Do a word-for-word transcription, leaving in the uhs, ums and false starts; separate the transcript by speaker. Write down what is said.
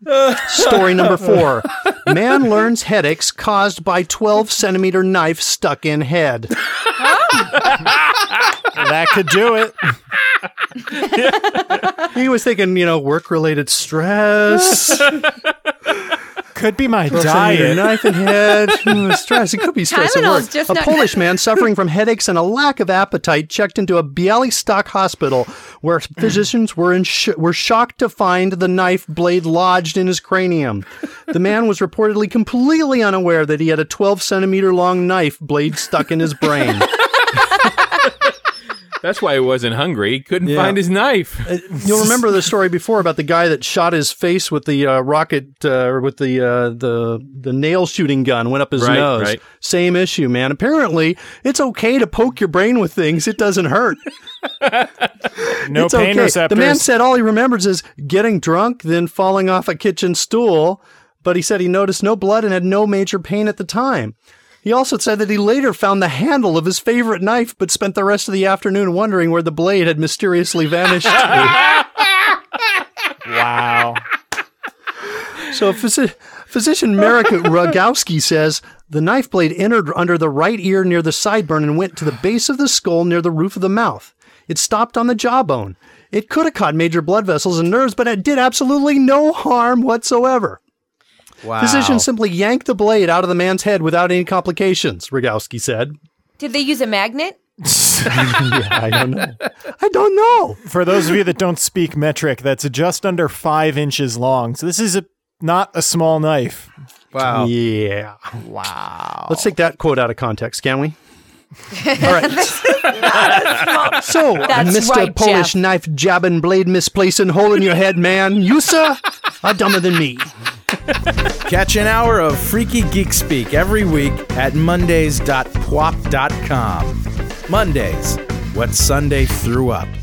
Speaker 1: Story number four. Man learns headaches caused by twelve centimeter knife stuck in head.
Speaker 2: That could do it.
Speaker 1: He was thinking, you know, work-related stress.
Speaker 2: Could be my
Speaker 1: Your
Speaker 2: diet.
Speaker 1: knife in head. Mm, stress. It could be stress at
Speaker 3: Tylenol's
Speaker 1: work.
Speaker 3: just
Speaker 1: A
Speaker 3: not-
Speaker 1: Polish man suffering from headaches and a lack of appetite checked into a Białystok hospital where physicians were in sh- were shocked to find the knife blade lodged in his cranium. The man was reportedly completely unaware that he had a twelve centimeter long knife blade stuck in his brain.
Speaker 4: That's why he wasn't hungry. He couldn't
Speaker 1: Yeah.
Speaker 4: find his knife.
Speaker 1: Uh, You'll remember the story before about the guy that shot his face with the uh, rocket, uh, or with the uh, the the nail shooting gun, went up his
Speaker 4: Right,
Speaker 1: nose.
Speaker 4: right.
Speaker 1: Same issue, man. Apparently, it's okay to poke your brain with things. It doesn't hurt.
Speaker 2: No
Speaker 1: It's
Speaker 2: pain
Speaker 1: okay.
Speaker 2: receptors.
Speaker 1: The man said all he remembers is getting drunk, then falling off a kitchen stool. But he said he noticed no blood and had no major pain at the time. He also said that he later found the handle of his favorite knife, but spent the rest of the afternoon wondering where the blade had mysteriously vanished.
Speaker 2: Wow.
Speaker 1: So physi- physician Marek Rogowski says the knife blade entered under the right ear near the sideburn and went to the base of the skull near the roof of the mouth. It stopped on the jawbone. It could have caught major blood vessels and nerves, but it did absolutely no harm whatsoever.
Speaker 5: Wow.
Speaker 1: Physicians simply yanked the blade out of the man's head without any complications, Rogowski said.
Speaker 3: Did they use a magnet?
Speaker 1: Yeah, I don't know. I don't know.
Speaker 2: For those of you that don't speak metric, that's just under five inches long. So this is a not a small knife.
Speaker 5: Wow.
Speaker 1: Yeah.
Speaker 2: Wow.
Speaker 1: Let's take that quote out of context, can we? All right. So,
Speaker 3: That's
Speaker 1: Mister
Speaker 3: right,
Speaker 1: Polish
Speaker 3: Jeff.
Speaker 1: knife jabbing, blade misplacing, hole in your head man, you, sir, are dumber than me.
Speaker 5: Catch an hour of Freaky Geek Speak every week at mondays dot pwop dot com. Mondays, what Sunday threw up.